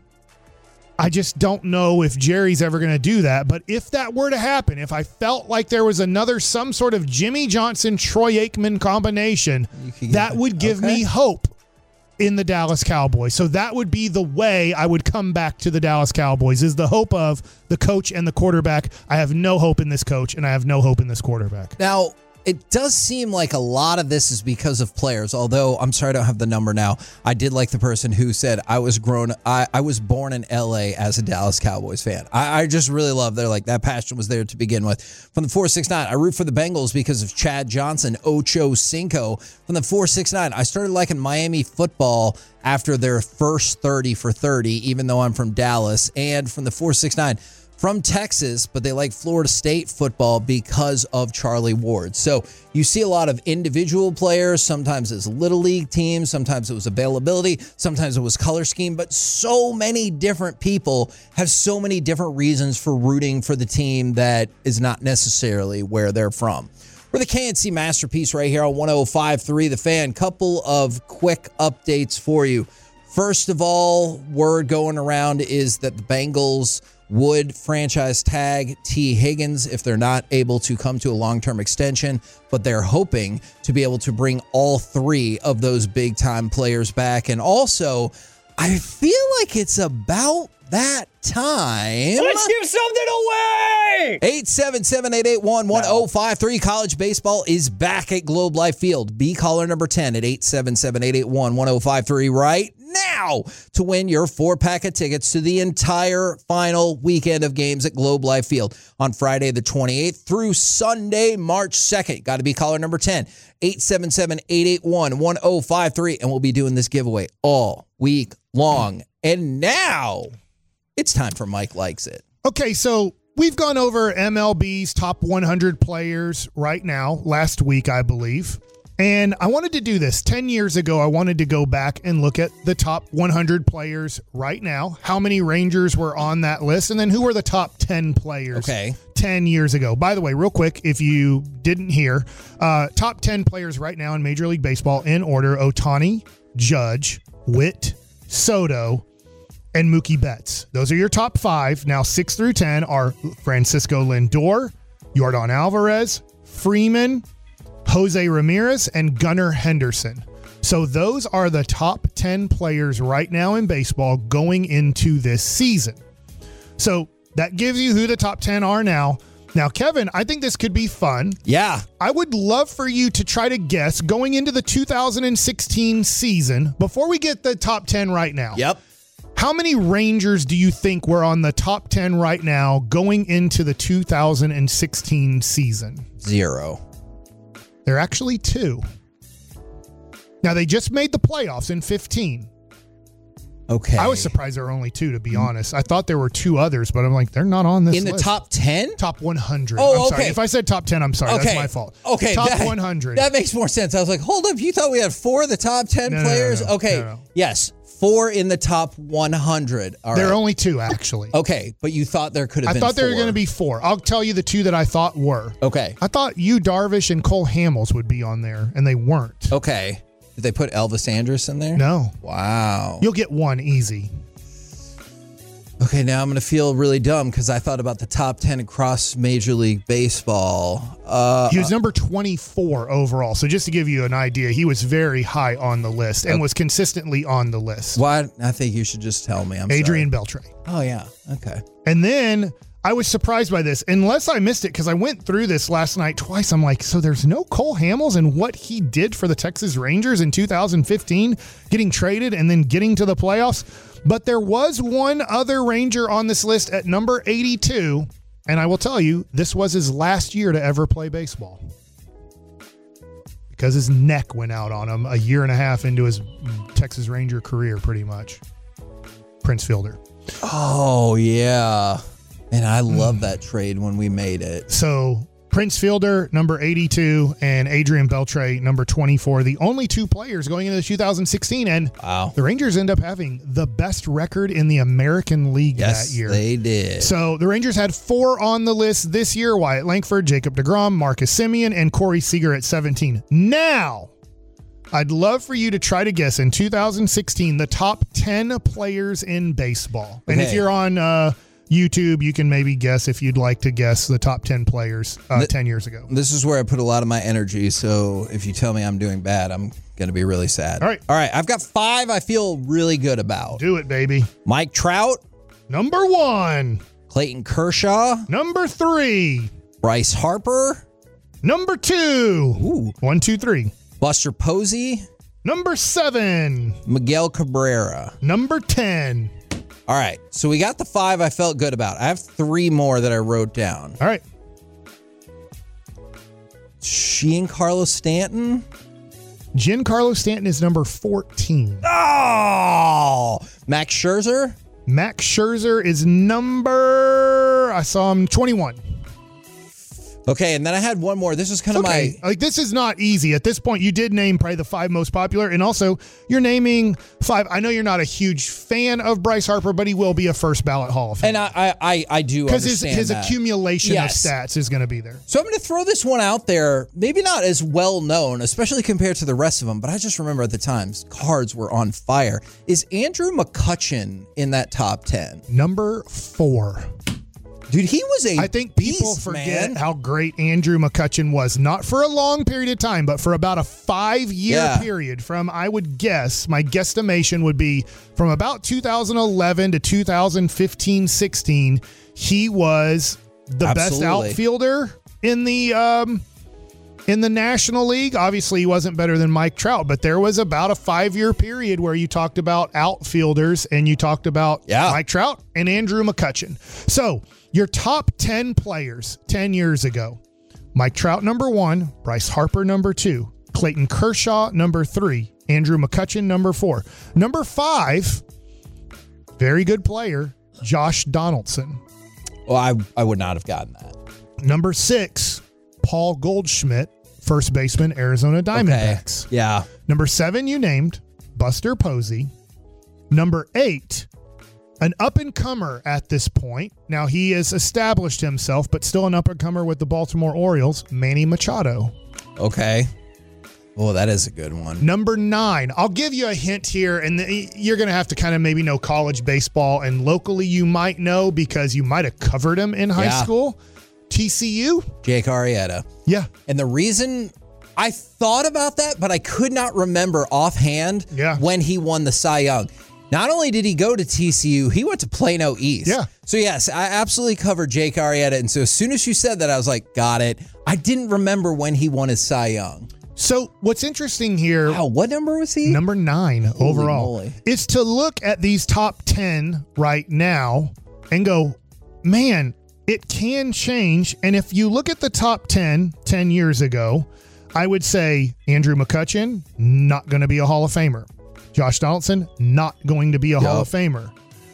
I just don't know if Jerry's ever going to do that. But if that were to happen, if I felt like there was another, some sort of Jimmy Johnson, Troy Aikman combination, that would give okay. me hope in the Dallas Cowboys. So that would be the way I would come back to the Dallas Cowboys, is the hope of the coach and the quarterback. I have no hope in this coach, and I have no hope in this quarterback. Now, it does seem like a lot of this is because of players, although I'm sorry I don't have the number now. I did like the person who said I was grown, I, I was born in L A as a Dallas Cowboys fan. I, I just really love they're like that passion was there to begin with. From the four six nine, I root for the Bengals because of Chad Johnson, Ocho Cinco. From the four six nine, I started liking Miami football after their first thirty for thirty, even though I'm from Dallas. And from the four six nine, from Texas, but they like Florida State football because of Charlie Ward. So you see a lot of individual players. Sometimes it's little league teams. Sometimes it was availability. Sometimes it was color scheme. But so many different people have so many different reasons for rooting for the team that is not necessarily where they're from. We're the K N C Masterpiece right here on one oh five point three The Fan. Couple of quick updates for you. First of all, word going around is that the Bengals would franchise tag T. Higgins if they're not able to come to a long-term extension, but they're hoping to be able to bring all three of those big-time players back. And also, I feel like it's about that time. Let's give something away! eight seven seven, eight eight one, one oh five three. College baseball is back at Globe Life Field. Be caller number ten at eight seven seven, eight eight one, one oh five three right now to win your four-pack of tickets to the entire final weekend of games at Globe Life Field on Friday the twenty-eighth through Sunday, March second. Got to be caller number ten, eight seven seven, eight eight one, one oh five three, and we'll be doing this giveaway all week long. And now it's time for Mike Likes It. Okay, so we've gone over M L B's top one hundred players right now, last week, I believe. And I wanted to do this. ten years ago, I wanted to go back and look at the top one hundred players right now, how many Rangers were on that list, and then who were the top ten players okay. ten years ago. By the way, real quick, if you didn't hear, uh, top ten players right now in Major League Baseball in order: Ohtani, Judge, Witt, Soto, and Mookie Betts. Those are your top five. Now, six through ten are Francisco Lindor, Yordan Alvarez, Freeman, Jose Ramirez, and Gunnar Henderson. So those are the top ten players right now in baseball going into this season. So that gives you who the top ten are now. Now, Kevin, I think this could be fun. Yeah. I would love for you to try to guess going into the two thousand sixteen season, before we get the top ten right now. Yep. How many Rangers do you think were on the top ten right now going into the two thousand sixteen season? Zero. They're actually two. Now, they just made the playoffs in fifteen. Okay. I was surprised there were only two, to be honest. I thought there were two others, but I'm like, they're not on this In the list. top ten? Top one hundred. Oh, I'm okay. sorry. If I said top ten, I'm sorry. Okay. That's my fault. Okay. Top that, one hundred. That makes more sense. I was like, hold up. You thought we had four of the top ten No, no, players? no, no, okay. no, no. Yes. Four in the top one hundred. All there right. are only two, actually. Okay. But you thought there could have I been thought there were four. going to be four. I'll tell you the two that I thought were. Okay. I thought you, Darvish, and Cole Hamels would be on there, and they weren't. Okay. Did they put Elvis Andrus in there? No. Wow. You'll get one easy. Okay, now I'm going to feel really dumb because I thought about the top ten across Major League Baseball. Uh, He was number twenty-four overall. So just to give you an idea, he was very high on the list and Okay. was consistently on the list. Why? I think you should just tell me. I'm Adrian sorry. Beltre. Oh, yeah. Okay. And then I was surprised by this, unless I missed it, because I went through this last night twice. I'm like, so there's no Cole Hamels and what he did for the Texas Rangers in two thousand fifteen, getting traded and then getting to the playoffs. But there was one other Ranger on this list at number eighty-two, and I will tell you, this was his last year to ever play baseball. because his neck went out on him a year and a half into his Texas Ranger career, pretty much. Prince Fielder. Oh, yeah. And I love mm. that trade when we made it. So Prince Fielder, number eighty-two, and Adrian Beltre, number twenty-four, the only two players going into two thousand sixteen. And wow. the Rangers end up having the best record in the American League yes, that year. They did. So the Rangers had four on the list this year: Wyatt Langford, Jacob deGrom, Marcus Semien, and Corey Seager at seventeen. Now, I'd love for you to try to guess in two thousand sixteen the top ten players in baseball. And okay. if you're on uh, YouTube, you can maybe guess if you'd like to guess the top ten players uh, Th- ten years ago. This is where I put a lot of my energy, so if you tell me I'm doing bad, I'm going to be really sad. All right. All right, I've got five I feel really good about. Do it, baby. Mike Trout. Number one. Clayton Kershaw. Number three. Bryce Harper. Number two. Ooh. One, two, three. Buster Posey. Number seven. Miguel Cabrera. Number ten. All right, so we got the five I felt good about. I have three more that I wrote down. All right. Giancarlo Stanton. Giancarlo Stanton is number fourteen. Oh! Max Scherzer. Max Scherzer is number, I saw him, twenty-one. Okay, and then I had one more. This is kind of okay. my... Like, this is not easy. At this point, you did name probably the five most popular, and also you're naming five. I know you're not a huge fan of Bryce Harper, but he will be a first ballot Hall of Fame. And I I, I do understand Because his, his that. accumulation yes. of stats is going to be there. So I'm going to throw this one out there. Maybe not as well known, especially compared to the rest of them, but I just remember at the times, cards were on fire. Is Andrew McCutchen in that top ten? Number four. Dude, he was a I think beast, people forget man. how great Andrew McCutchen was. Not for a long period of time, but for about a five-year yeah. period from, I would guess, my guesstimation would be from about two thousand eleven to two thousand fifteen sixteen, he was the Absolutely. best outfielder in the um, in the National League. Obviously, he wasn't better than Mike Trout, but there was about a five-year period where you talked about outfielders and you talked about yeah. Mike Trout and Andrew McCutchen. So, your top ten players ten years ago: Mike Trout, number one; Bryce Harper, number two; Clayton Kershaw, number three; Andrew McCutchen, number four. Number five, very good player, Josh Donaldson. Well, I, I would not have gotten that. Number six, Paul Goldschmidt, first baseman, Arizona Diamondbacks. Okay. Yeah. Number seven, you named Buster Posey. Number eight, an up-and-comer at this point. Now, he has established himself, but still an up-and-comer with the Baltimore Orioles, Manny Machado. Okay. Oh, that is a good one. Number nine. I'll give you a hint here, and the, you're going to have to kind of maybe know college baseball, and locally you might know because you might have covered him in high yeah. school. T C U? Jake Arrieta. Yeah. And the reason I thought about that, but I could not remember offhand yeah. when he won the Cy Young. Not only did he go to T C U, he went to Plano East. Yeah. So, yes, I absolutely covered Jake Arrieta. And so as soon as you said that, I was like, got it. I didn't remember when he won his Cy Young. So what's interesting here... Wow, what number was he? Number nine Holy overall. moly. Is to look at these top ten right now and go, man, it can change. And if you look at the top ten, ten years ago, I would say Andrew McCutchen, not going to be a Hall of Famer. Josh Donaldson, not going to be a yep. Hall of Famer.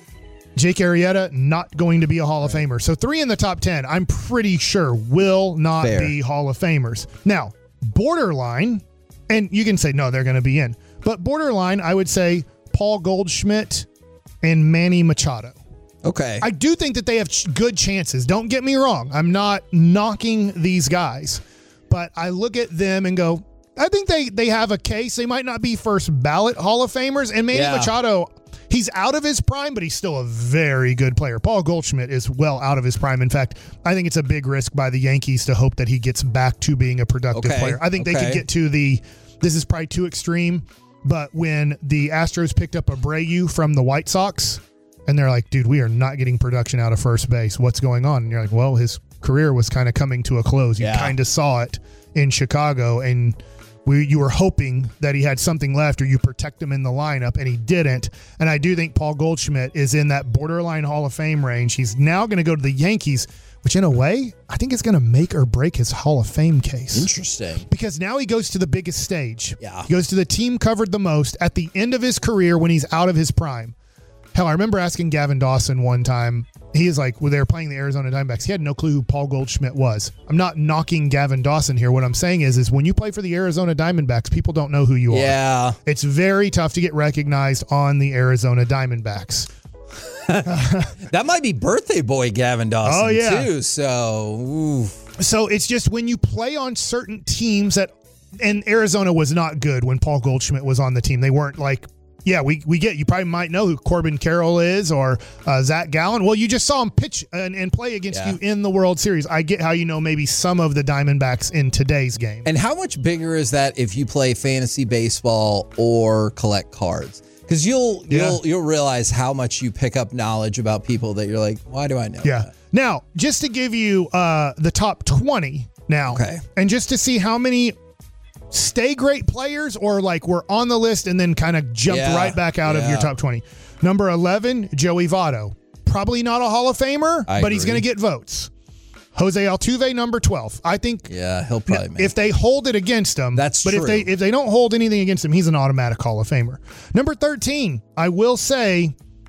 Jake Arrieta, not going to be a Hall right. of Famer. So three in the top ten, I'm pretty sure will not Fair. be Hall of Famers. Now, borderline, and you can say, no, they're going to be in. But borderline, I would say Paul Goldschmidt and Manny Machado. Okay. I do think that they have ch- good chances. Don't get me wrong. I'm not knocking these guys. But I look at them and go, I think they, they have a case. They might not be first ballot Hall of Famers. And Manny yeah. Machado, he's out of his prime, but he's still a very good player. Paul Goldschmidt is well out of his prime. In fact, I think it's a big risk by the Yankees to hope that he gets back to being a productive okay. player. I think okay. they could get to the, this is probably too extreme, but when the Astros picked up Abreu from the White Sox, and they're like, dude, we are not getting production out of first base. What's going on? And you're like, well, his career was kind of coming to a close. You yeah. kind of saw it in Chicago, and we you were hoping that he had something left or you protect him in the lineup, and he didn't. And I do think Paul Goldschmidt is in that borderline Hall of Fame range. He's now going to go to the Yankees, which in a way, I think it's going to make or break his Hall of Fame case. Interesting. Because now he goes to the biggest stage. Yeah. He goes to the team covered the most at the end of his career when he's out of his prime. Hell, I remember asking Gavin Dawson one time, he is like, well, they were playing the Arizona Diamondbacks. He had no clue who Paul Goldschmidt was. I'm not knocking Gavin Dawson here. What I'm saying is, is when you play for the Arizona Diamondbacks, people don't know who you yeah. are. It's very tough to get recognized on the Arizona Diamondbacks. That might be birthday boy Gavin Dawson, oh, yeah. too. So, ooh. So it's just when you play on certain teams that, and Arizona was not good when Paul Goldschmidt was on the team. They weren't like, yeah, we, we get, you probably might know who Corbin Carroll is or uh, Zach Gallen. Well, you just saw him pitch and, and play against yeah. you in the World Series. I get how you know maybe some of the Diamondbacks in today's game. And how much bigger is that if you play fantasy baseball or collect cards? Because you'll Yeah. you'll you'll realize how much you pick up knowledge about people that you're like, why do I know Yeah. that? Now, just to give you uh, the top twenty now, Okay. and just to see how many stay great players or like were on the list and then kind of jumped Yeah. right back out of Yeah. your top twenty. Number eleven, Joey Votto. Probably not a Hall of Famer, I but he's agree. going to get votes. Jose Altuve, number twelve. I think Yeah, he'll probably make if they hold it against him, That's but true. if they if they don't hold anything against him, he's an automatic Hall of Famer. Number thirteen, I will say,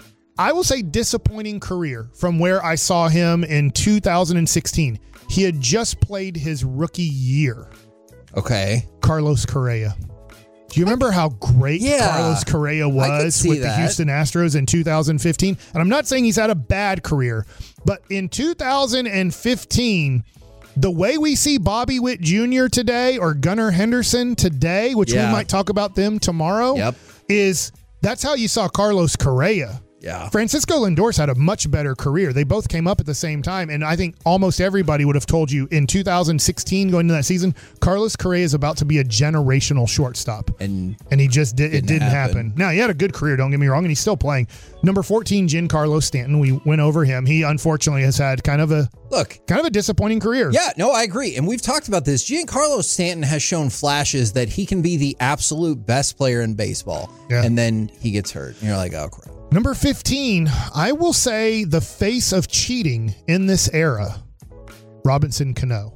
I will say disappointing career from where I saw him in two thousand sixteen. He had just played his rookie year. Okay. Carlos Correa. Do you remember how great Yeah, Carlos Correa I could was see with that. the Houston Astros in two thousand fifteen? And I'm not saying he's had a bad career, but in two thousand fifteen, the way we see Bobby Witt Junior today or Gunnar Henderson today, which Yeah. we might talk about them tomorrow, Yep. is that's how you saw Carlos Correa. Yeah. Francisco Lindor's had a much better career. They both came up at the same time, and I think almost everybody would have told you in two thousand sixteen, going into that season, Carlos Correa is about to be a generational shortstop. And And he just did. It Didn't didn't happen. happen. Now, he had a good career, don't get me wrong, and he's still playing. Number fourteen, Giancarlo Stanton. We went over him. He unfortunately has had kind of a look, kind of a disappointing career. yeah, no, I agree. And we've talked about this. Giancarlo Stanton has shown flashes that he can be the absolute best player in baseball. Yeah. And then he gets hurt. And you're like, oh, crap. Number fifteen, I will say the face of cheating in this era, Robinson Cano.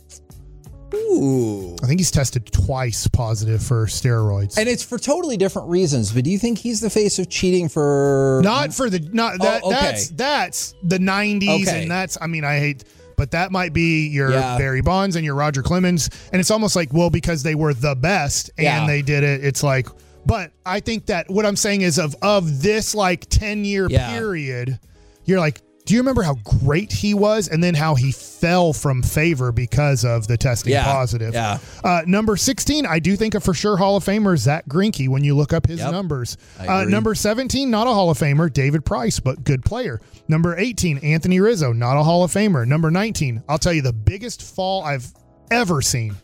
Ooh. I think he's tested twice positive for steroids. And it's for totally different reasons. But do you think he's the face of cheating for. Not for the not that Oh, okay. that's that's the nineties Okay. and that's I mean I hate but that might be your Yeah. Barry Bonds and your Roger Clemens, and it's almost like, well, because they were the best and Yeah. they did it, it's like, but I think that what I'm saying is of of this like ten year Yeah. period, you're like, do you remember how great he was and then how he fell from favor because of the testing Yeah. positive? Yeah. Uh, number sixteen, I do think a for sure Hall of Famer, Zach Greinke, when you look up his Yep. numbers. I Uh, agree. number seventeen, not a Hall of Famer, David Price, but good player. Number eighteen, Anthony Rizzo, not a Hall of Famer. Number nineteen, I'll tell you the biggest fall I've ever seen.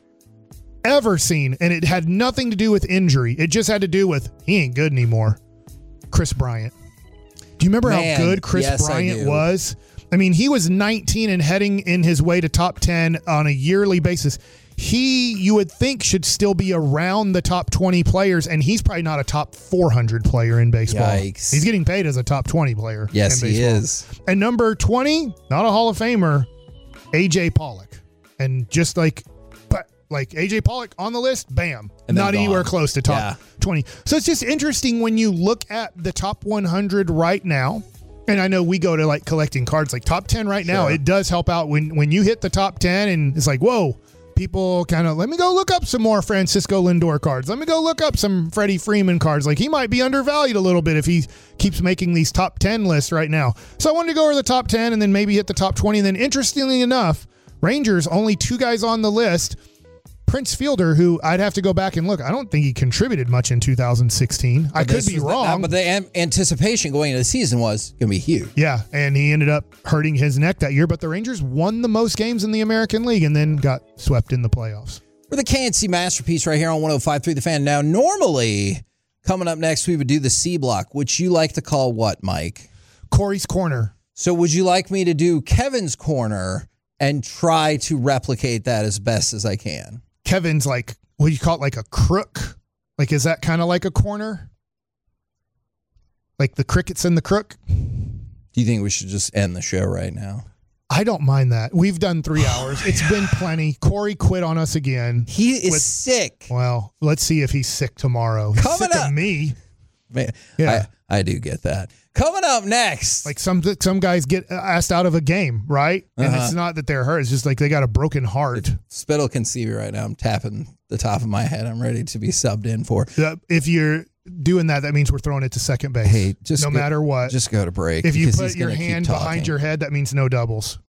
Ever seen, and it had nothing to do with injury. It just had to do with he ain't good anymore. Chris Bryant. Do you remember Man, how good Chris yes, I Bryant do. was? I mean, he was nineteen and heading in his way to top ten on a yearly basis. He, you would think, should still be around the top twenty players, and he's probably not a top four hundred player in baseball. Yikes. He's getting paid as a top twenty player. Yes, in he baseball. is. And number twenty, not a Hall of Famer, A J Pollock. And just like, but like A J Pollock on the list, bam, And then not gone. anywhere close to top Yeah. twenty. So it's just interesting when you look at the top one hundred right now. And I know we go to like collecting cards, like top ten right now. Sure. It does help out when, when you hit the top ten and it's like, whoa, people kind of, let me go look up some more Francisco Lindor cards. Let me go look up some Freddie Freeman cards. Like he might be undervalued a little bit if he keeps making these top ten lists right now. So I wanted to go over the top ten and then maybe hit the top twenty. And then interestingly enough, Rangers, only two guys on the list. Prince Fielder, who I'd have to go back and look. I don't think he contributed much in two thousand sixteen. I But could this be was the- wrong. but the an- anticipation going into the season was going to be huge. Yeah, and he ended up hurting his neck that year, but the Rangers won the most games in the American League and then got swept in the playoffs. We're the K N C Masterpiece right here on one oh five point three The Fan. Now, normally, coming up next, we would do the C block, which you like to call what, Mike? Corey's Corner. So would you like me to do Kevin's Corner and try to replicate that as best as I can? Kevin's like, what do you call it, like a crook? Like, is that kind of like a corner? Like the crickets and the crook? Do you think we should just end the show right now? I don't mind that. We've done three hours. It's been plenty. Corey quit on us again. He is with, sick. Well, let's see if he's sick tomorrow. He's Coming sick up. of me. Man, Yeah. I, I do get that. Coming up next. Like some some guys get asked out of a game, right? And Uh-huh. it's not that they're hurt. It's just like they got a broken heart. Spittle can see me right now. I'm tapping the top of my head. I'm ready to be subbed in for. Uh, If you're doing that, that means we're throwing it to second base. Hey, just no go- matter what. Just go to break. If you because put he's your gonna keep hand talking. behind your head, that means no doubles.